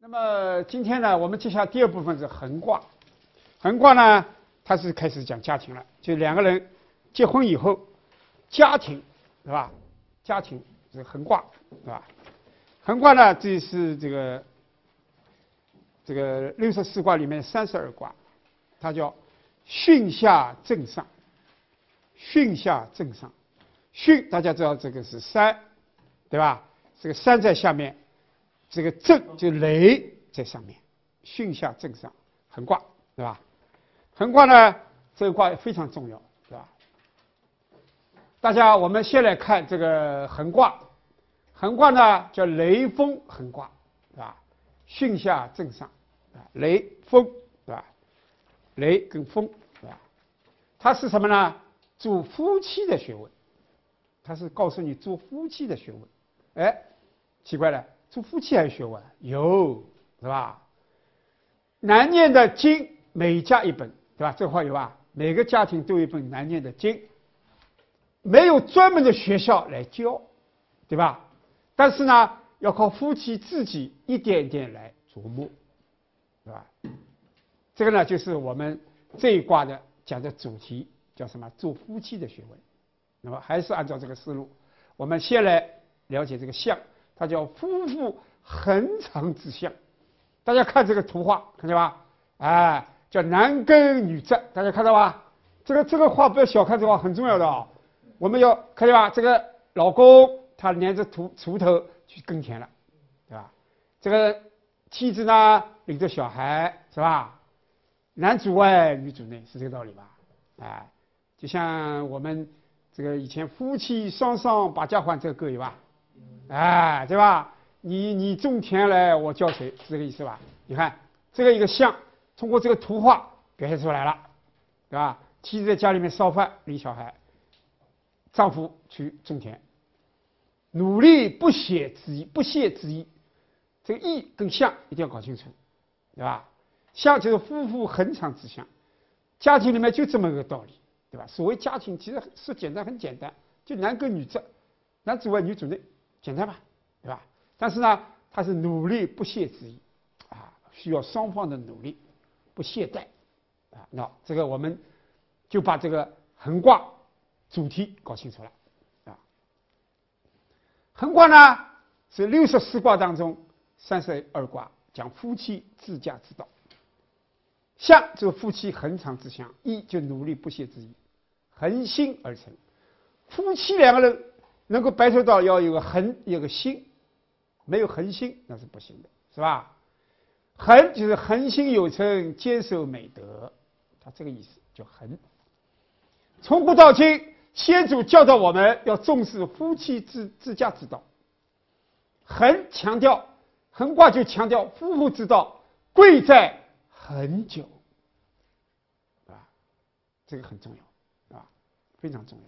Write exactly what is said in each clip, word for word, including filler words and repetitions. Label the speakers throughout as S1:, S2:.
S1: 那么今天呢，我们接下来第二部分是横卦。横卦呢，它是开始讲家庭了，就两个人结婚以后，家庭，是吧？家庭是横卦，是吧？横卦呢，这是这个这个六十四卦里面三十二卦，它叫巽下震上。巽下震上，巽大家知道这个是山，对吧？这个山在下面。这个震就雷在上面，巽下震上，横卦，对吧？横卦呢，这个卦非常重要，对吧？大家我们先来看这个横卦，横卦呢叫雷风横卦，对吧？巽下震上，啊，雷风，对吧？雷跟风，对吧？它是什么呢？主夫妻的学问，它是告诉你做夫妻的学问。哎，奇怪了。做夫妻还有学问？有，是吧？难念的经，每家一本，对吧？这话有吧？每个家庭都有一本难念的经，没有专门的学校来教，对吧？但是呢，要靠夫妻自己一点一点来琢磨，对吧？这个呢，就是我们这一卦的讲的主题，叫什么？做夫妻的学问。那么还是按照这个思路，我们先来了解这个象。它叫夫妇恒长之象，大家看这个图画，看见吧？哎，叫男耕女织，大家看到吧？这个这个画不要小看，这个画很重要的啊、哦。我们要看见吧？这个老公他连着锄锄头去耕田了，对吧？这个妻子呢领着小孩，是吧？男主外女主内，是这个道理吧？哎，就像我们这个以前夫妻双双把家还，这个歌有吧？哎，对吧？你你种田来，我浇水，是这个意思吧？你看这个一个象，通过这个图画表现出来了，对吧？妻子在家里面烧饭理小孩，丈夫去种田，努力不懈之意，不懈之意，这个意跟象一定要搞清楚，对吧？象就是夫妇恒长之象，家庭里面就这么个道理，对吧？所谓家庭其实说简单很简单，就男耕女织，男主外女主内。简单吧，对吧？但是呢，它是努力不懈之意，啊，需要双方的努力，不懈怠，啊，那这个我们就把这个横卦主题搞清楚了，啊，横卦呢是六十四卦当中三十二卦，讲夫妻治家之道。象就是夫妻恒长之象，意就努力不懈之意，恒心而成。夫妻两个人能够白头到要有个恒，有个心，没有恒心那是不行的，是吧？恒就是恒心有成，坚守美德，他这个意思叫恒。从古到今，先祖教导我们要重视夫妻之治家之道。恒强调，恒卦就强调夫妇之道贵在恒久，啊，这个很重要，啊，非常重要。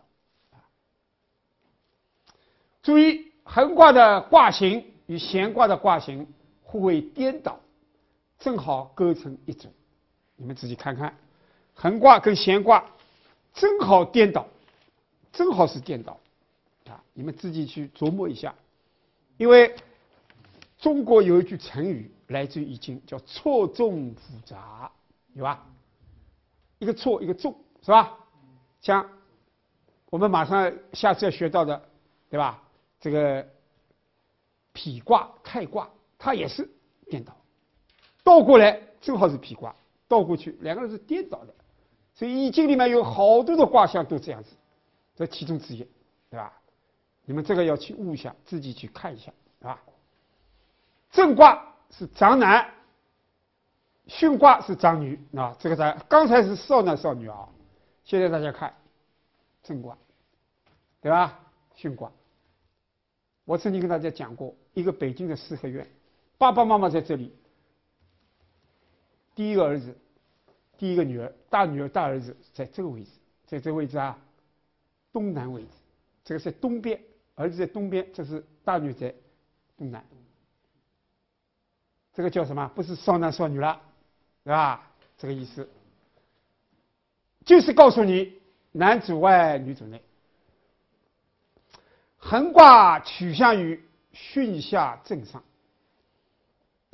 S1: 注意，横卦的卦形与闲卦的卦形互为颠倒，正好构成一组。你们自己看看，横卦跟闲卦正好颠倒，正好是颠倒啊！你们自己去琢磨一下。因为中国有一句成语来自于易经，叫错综复杂，有吧？一个错，一个重，是吧？像我们马上下次要学到的，对吧？这个否卦、开卦，它也是颠倒，倒过来正好是否卦，倒过去两个人是颠倒的，所以易经里面有好多的卦象都这样子，这其中之一，对吧？你们这个要去悟一下，自己去看一下，对吧？正卦是长男，巽卦是长女啊，这个咱刚才是少男少女啊，现在大家看正卦，对吧？巽卦。我曾经跟大家讲过，一个北京的四合院，爸爸妈妈在这里，第一个儿子，第一个女儿，大女儿、大儿子在这个位置，在这个位置啊，东南位置，这个是东边，儿子在东边，这是大女在东南，这个叫什么？不是少男少女了，对吧？这个意思，就是告诉你，男主外，女主内。横卦取向于巽下震上，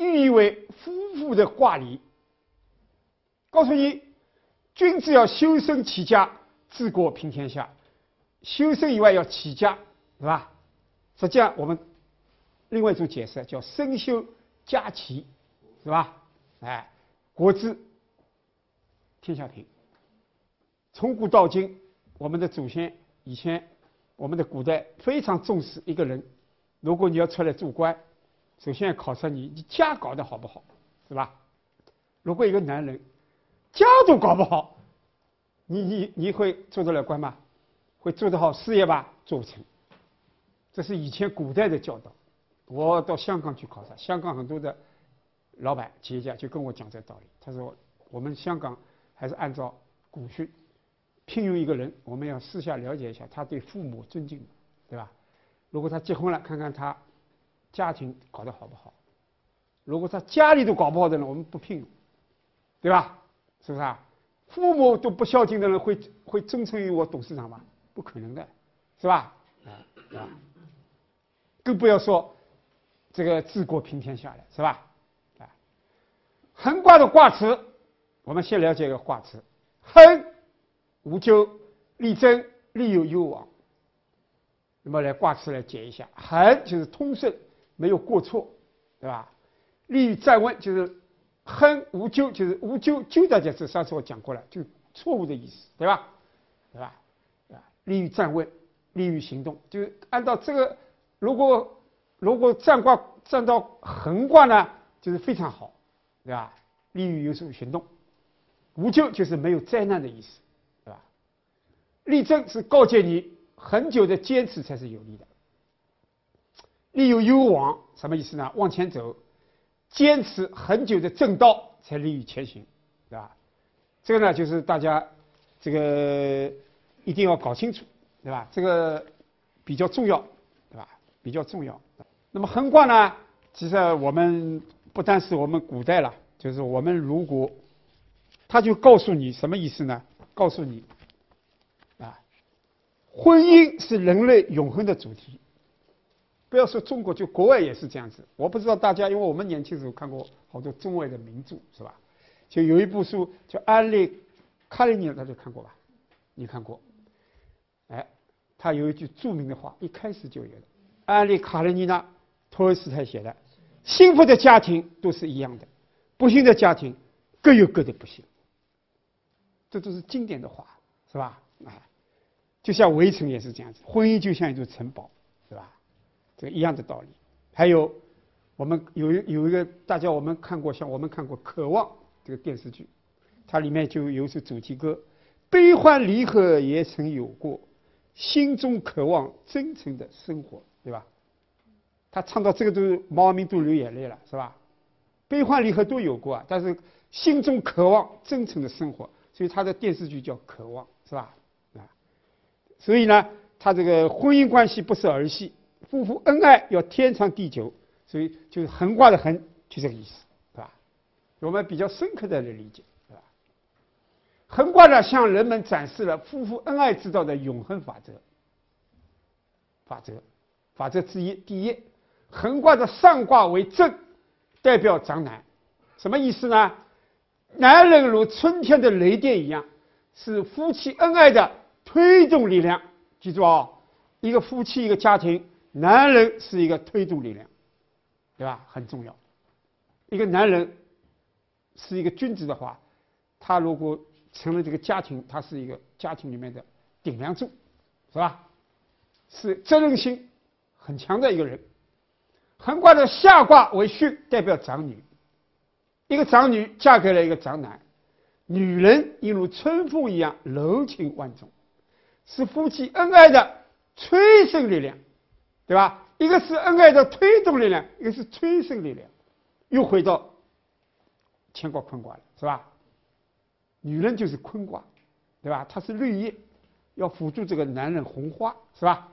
S1: 寓意为夫妇的卦理，告诉你，君子要修身齐家，治国平天下。修身以外要齐家，是吧？实际上我们另外一种解释叫身修家齐，是吧？哎，国治天下平。从古到今，我们的祖先以前，我们的古代非常重视一个人，如果你要出来做官，首先要考察你你家搞得好不好，是吧？如果一个男人家都搞不好，你你你会做得了官吗？会做得好事业吧？做不成。这是以前古代的教导。我到香港去考察，香港很多的老板企业家就跟我讲这个道理。他说，我们香港还是按照古训，聘用一个人，我们要私下了解一下他对父母尊敬，对吧？如果他结婚了，看看他家庭搞得好不好。如果他家里都搞不好的人，我们不聘用，对吧？是不是啊？父母都不孝敬的人会会忠诚于我董事长吗？不可能的，是吧？啊，是吧？更不要说这个治国平天下了，是吧？啊，亨卦的卦辞，我们先了解一个卦辞：亨，无咎，利贞，利有攸往。那么来卦辞来解一下，亨就是通顺，没有过错，对吧？利于站稳，就是亨无咎，就是无咎，咎大家知，上次我讲过了，就错误的意思，对吧？对吧？利于站稳，利于行动，就是按照这个，如果如果站卦站到横卦呢，就是非常好，对吧？利于有所行动。无咎就是没有灾难的意思，对吧？利贞是告诫你很久的坚持才是有利的。利有攸往什么意思呢？往前走，坚持很久的正道才利于前行，对吧？这个呢，就是大家这个一定要搞清楚，对吧？这个比较重要，对吧？比较重要。那么亨卦呢，其实我们不单是我们古代了，就是我们如果，他就告诉你什么意思呢？告诉你，啊，婚姻是人类永恒的主题。不要说中国，就国外也是这样子。我不知道大家，因为我们年轻时候看过好多中外的名著，是吧？就有一部书叫《安利卡列尼》，大家看过吧？你看过？哎，他有一句著名的话，一开始就有的。安利卡列尼娜，托尔斯泰写的：幸福的家庭都是一样的，不幸的家庭各有各的不幸。这都是经典的话，是吧？哎，就像围城也是这样子，婚姻就像一座城堡，是吧？这个一样的道理。还有，我们有一有一个大家我们看过，像我们看过《渴望》这个电视剧，它里面就有一首主题歌：悲欢离合也曾有过，心中渴望真诚的生活，对吧？他唱到这个都毛阿敏都流眼泪了，是吧？悲欢离合都有过啊，但是心中渴望真诚的生活，所以他的电视剧叫《渴望》，是吧？啊，所以呢，他这个婚姻关系不是儿戏，夫妇恩爱要天长地久，所以就是横卦的横就这个意思，是吧？我们比较深刻的来理解，是吧？横卦呢，向人们展示了夫妇恩爱之道的永恒法则。法则，法则之一，第一，横卦的上卦为震，代表长男，什么意思呢？男人如春天的雷电一样，是夫妻恩爱的推动力量。记住啊，一个夫妻一个家庭，男人是一个推动力量，对吧？很重要。一个男人是一个君子的话，他如果成了这个家庭，他是一个家庭里面的顶梁柱，是吧？是责任心很强的一个人。横卦的下卦为巽，代表长女。一个长女嫁给了一个长男，女人应如春风一样柔情万种，是夫妻恩爱的催生力量，对吧？一个是恩爱的推动力量，一个是催生力量。又回到乾卦坤卦了，是吧？女人就是坤卦，对吧？她是绿叶，要辅助这个男人红花，是吧？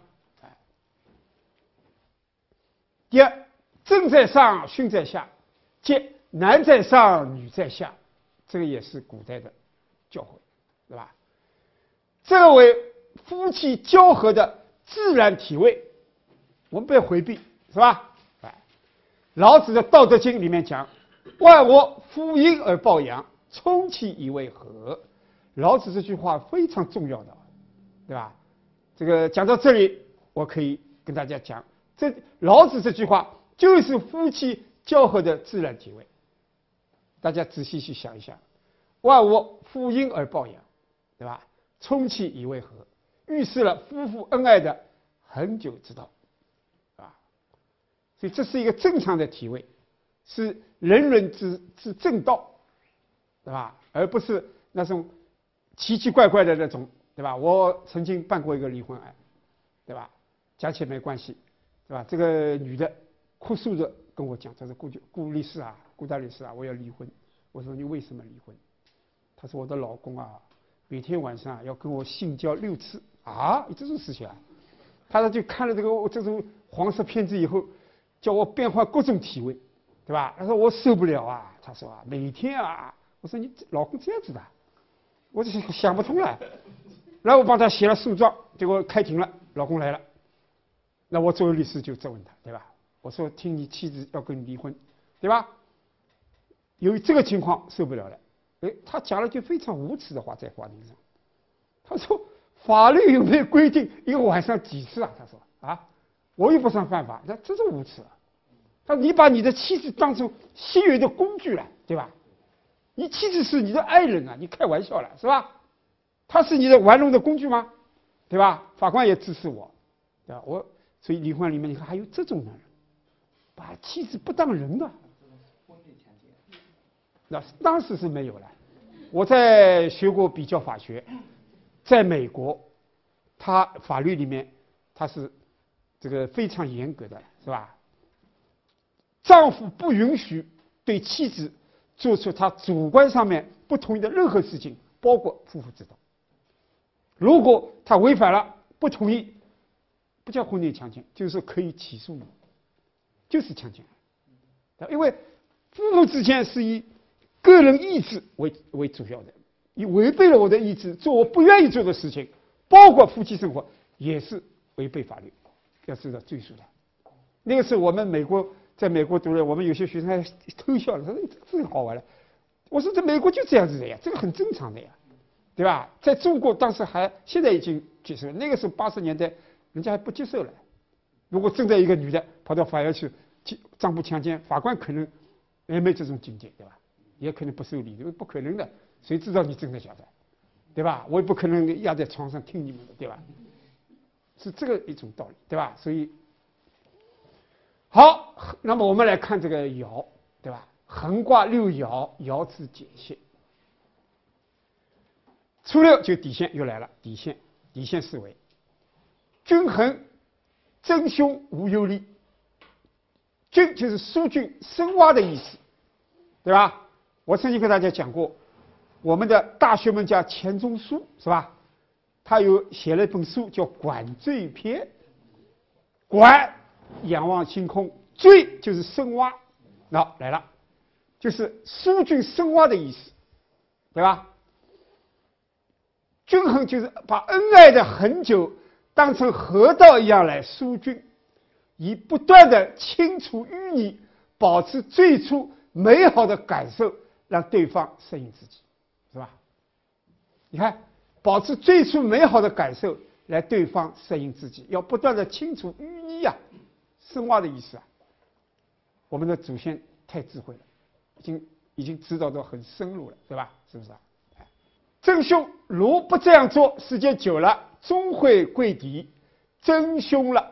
S1: 第二，正在上，巽在下，即男在上，女在下，这个也是古代的教诲，对吧？这个为夫妻交合的自然体位，我们不要回避，是吧？哎， 老子的《道德经》里面讲：“万物负阴而抱阳，充其以为和。”老子这句话非常重要的，对吧？这个讲到这里，我可以跟大家讲，这老子这句话就是夫妻交合的自然体位。大家仔细去想一想，万物负阴而抱阳，对吧？充其以为和，预示了夫妇恩爱的恒久之道，啊，所以这是一个正常的体位，是人伦之之正道，对吧？而不是那种奇奇怪怪的那种，对吧？我曾经办过一个离婚案，对吧？加起来没关系，对吧？这个女的哭诉着跟我讲，她说顾顾律师啊，顾大律师啊，我要离婚。我说你为什么离婚？她说我的老公啊，每天晚上要跟我性交六次啊，有这种事情啊？她说就看了这个这种黄色片子以后，叫我变换各种体位，对吧？她说我受不了啊，她说啊，每天啊，我说你老公这样子的，我就想不通了。然后我帮她写了诉状，结果开庭了，老公来了，那我作为律师就质问他，对吧？我说听你妻子要跟你离婚，对吧？由于这个情况受不了了，哎，他讲了句非常无耻的话在法庭上，他说法律有没有规定一个晚上几次啊？他说啊，我又不算犯法，那这是无耻啊！他说你把你的妻子当成性欲的工具了，对吧？你妻子是你的爱人啊，你开玩笑了是吧？他是你的玩弄的工具吗？对吧？法官也支持我，对吧？我所以离婚里面你看还有这种男人，把妻子不当人的。那当时是没有了。我在学过比较法学，在美国，他法律里面他是这个非常严格的，是吧？丈夫不允许对妻子做出他主观上面不同意的任何事情，包括夫妇之道。如果他违反了，不同意，不叫婚内强奸，就是可以起诉你，就是强奸。因为夫妇之间是以个人意志为为主要的，你违背了我的意志，做我不愿意做的事情，包括夫妻生活，也是违背法律，要知道追诉的。那个时候我们美国在美国读了，我们有些学生还偷笑了，他说这个好玩了。我说在美国就这样子的呀，这个很正常的呀，对吧？在中国当时还现在已经接受了，那个时候八十年代人家还不接受了。如果真的一个女的跑到法院去丈夫强奸，法官可能也没这种境界，对吧？也可能不受理，因为不可能的，谁知道你真的假的，对吧？我也不可能压在床上听你们的，对吧？是这个一种道理，对吧？所以，好，那么我们来看这个爻，对吧？横卦六爻，爻之解析。初六就底线又来了，底线，底线思维，均衡，真凶无忧虑。均就是疏浚深挖的意思，对吧？我曾经跟大家讲过，我们的大学问家钱钟书是吧？他有写了一本书叫《管锥篇》，管仰望星空，锥就是深挖，那来了，就是疏浚深挖的意思，对吧？均衡就是把恩爱的恒久当成河道一样来疏浚，以不断的清除淤泥，保持最初美好的感受，让对方适应自己，是吧？你看，保持最初美好的感受，来对方适应自己，要不断的清除淤泥啊，深挖的意思啊。我们的祖先太智慧了，已经已经知道到很深入了，对吧？是不是啊？真凶如不这样做，时间久了，终会跪敌，真凶了。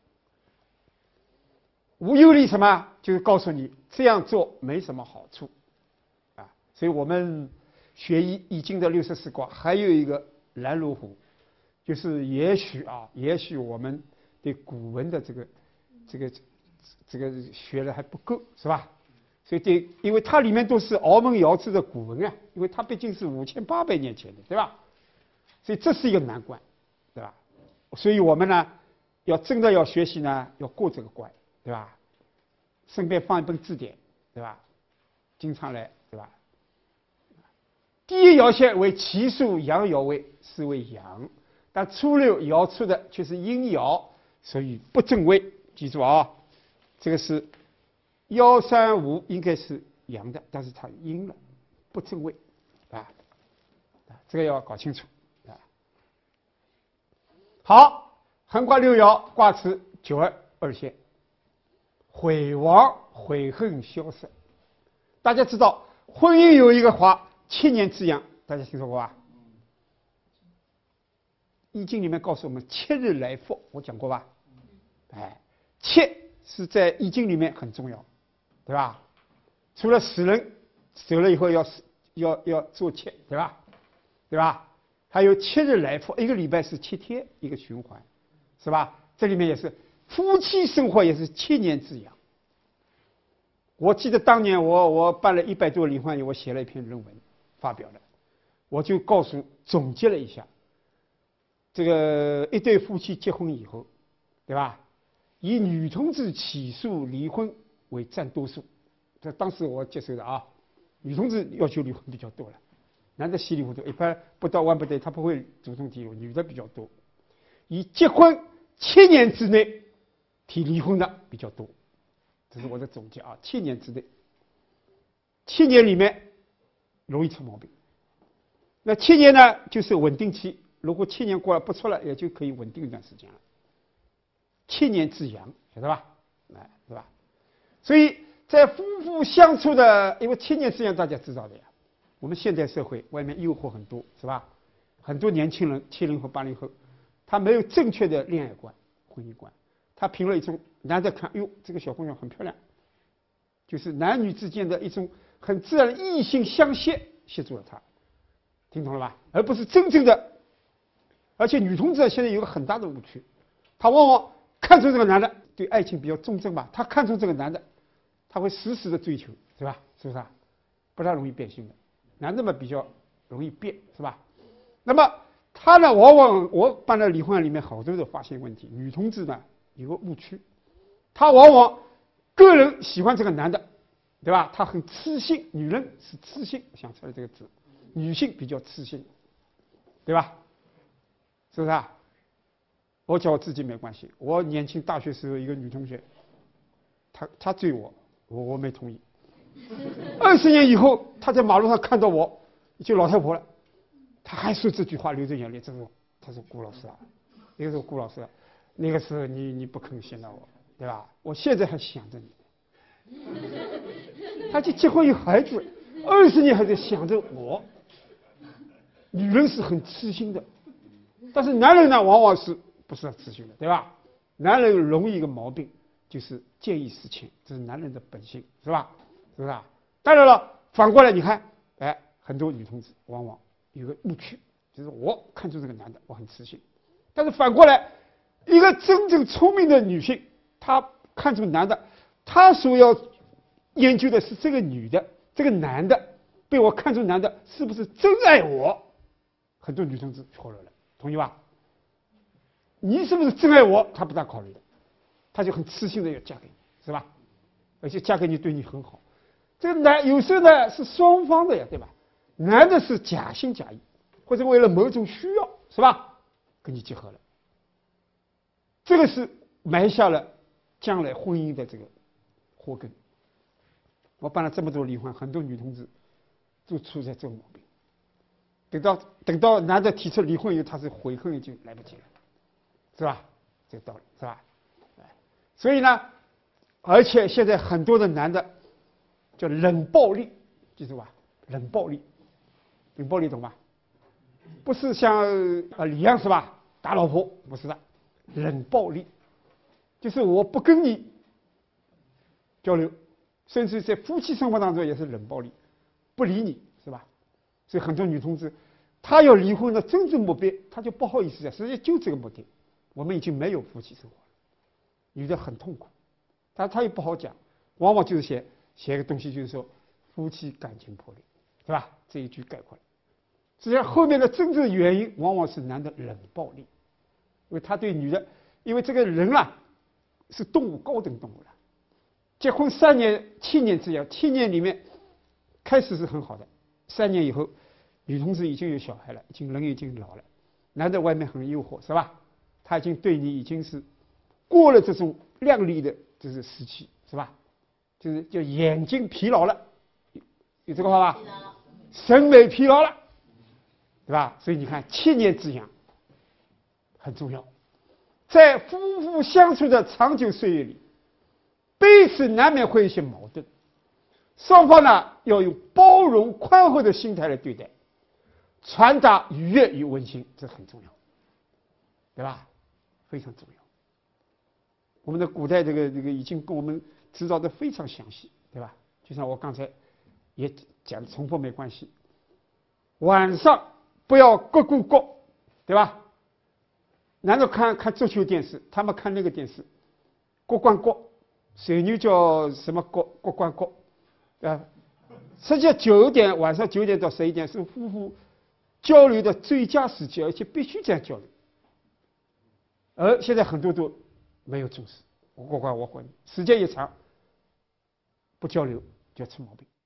S1: 无忧虑什么？就是告诉你这样做没什么好处，啊，所以我们学易易经的六十四卦还有一个拦路虎，就是也许啊，也许我们对古文的这个这个这个学的还不够，是吧？所以对，因为它里面都是鳌门爻辞的古文啊，因为它毕竟是五千八百年前的，对吧？所以这是一个难关，对吧？所以我们呢，要真的要学习呢，要过这个关，对吧？身边放一本字典，对吧？经常来，对吧？第一爻线为奇数阳爻位，是为阳，但初六爻出的却是阴爻，所以不正位。记住啊，这个是幺三五应该是阳的，但是它阴了，不正位，啊，这个要搞清楚啊。好，横卦六爻，卦辞九二二陷，悔亡悔恨消失。大家知道婚姻有一个话千年之痒，大家听说过吧？易经里面告诉我们七日来复，我讲过吧？哎，七是在易经里面很重要，对吧？除了死人走了以后要要要做七，对吧？对吧？还有七日来复，一个礼拜是七天一个循环，是吧？这里面也是夫妻生活也是七年之痒。我记得当年我我办了一百多离婚案，我写了一篇论文发表了，我就告诉总结了一下。这个一对夫妻结婚以后，对吧？以女同志起诉离婚为占多数，这当时我接受的啊，女同志要求离婚比较多了，男的稀里糊涂，一般不到万不得，他不会主动提出，女的比较多。以结婚七年之内提离婚的比较多，这是我的总结啊，七年之内，七年里面容易出毛病。那七年呢，就是稳定期。如果七年过了不出了，也就可以稳定一段时间了。七年之痒，晓得吧？哎，是吧？所以在夫妇相处的，因为七年之痒大家知道的呀。我们现代社会外面诱惑很多，是吧？很多年轻人，七零后、八零后，他没有正确的恋爱观、婚姻观，他凭了一种男的看，哟，这个小姑娘很漂亮，就是男女之间的一种很自然的异性相吸，吸住了他，听懂了吧？而不是真正的。而且女同志现在有个很大的误区，她往往看中这个男的，对爱情比较忠贞吧，她看中这个男的，她会死死的追求，是吧？是不是啊？不太容易变心的，男的嘛比较容易变，是吧？那么他呢，往往我办的离婚案里面好多的发现问题，女同志呢有个误区，她往往个人喜欢这个男的，对吧？她很痴性，女人是痴性，想出来这个字，女性比较痴性，对吧？是不是啊？我讲我自己没关系。我年轻大学时候一个女同学，她她追我，我我没同意。二十年以后，她在马路上看到我，就老太婆了，她还说这句话，流着眼泪。这是她说顾老师啊，那个时候顾老师，那个时候你你不肯信任我，对吧？我现在还想着你。她就结婚有孩子，二十年还在想着我。女人是很痴心的。但是男人呢，往往是不是很痴心的，对吧？男人容易一个毛病，就是见异思迁，这是男人的本性，是吧？是不是啊？当然了，反过来你看，哎，很多女同志往往有个误区，就是我看中这个男的，我很痴心。但是反过来，一个真正聪明的女性，她看中男的，她所要研究的是这个女的，这个男的被我看中男的是不是真爱我？很多女同志错了了。同意吧？你是不是真爱我？他不大考虑的，他就很痴心的要嫁给你，是吧？而且嫁给你对你很好。这个男有时候呢是双方的呀，对吧？男的是假心假意，或者为了某种需要，是吧？跟你结合了，这个是埋下了将来婚姻的这个祸根。我办了这么多离婚，很多女同志都出在这个毛病。等到等到男的提出离婚以后，他是悔恨已经来不及了，是吧？这个道理是吧？所以呢，而且现在很多的男的叫冷暴力，记住吧？冷暴力，冷暴力懂吧？不是像呃李阳是吧？打老婆不是的，冷暴力就是我不跟你交流，甚至在夫妻生活当中也是冷暴力，不理你，是吧？所以很多女同志，她要离婚的真正目的，她就不好意思讲，实际就这个目的。我们已经没有夫妻生活了，女的很痛苦，但她也不好讲，往往就是写写个东西，就是说夫妻感情破裂，是吧？这一句概括了。实际上后面的真正原因，往往是男的冷暴力，因为他对女的，因为这个人啊是动物，高等动物了，结婚三年、七年之痒，七年里面开始是很好的。三年以后，女同志已经有小孩了，已经人已经老了，男的外面很诱惑，是吧？他已经对你已经是过了这种靓丽的这是时期，是吧？ 就是就眼睛疲劳了，有这个话吧？审美疲劳了，对吧？所以你看，七年之痒很重要。在夫妇相处的长久岁月里，彼此难免会有一些矛盾，双方呢要用包容宽厚的心态来对待，传达愉悦与温馨，这很重要，对吧？非常重要。我们的古代这个这个已经跟我们指导的非常详细，对吧？就像我刚才也讲，重复没关系。晚上不要各顾各，对吧？男的看看足球电视，他们看那个电视，各管各，水牛叫什么各各管各，啊，实际上九点晚上九点到十一点是夫妇交流的最佳时机，而且必须这样交流。而现在很多都没有重视，我管我管你，时间一长，不交流就出毛病。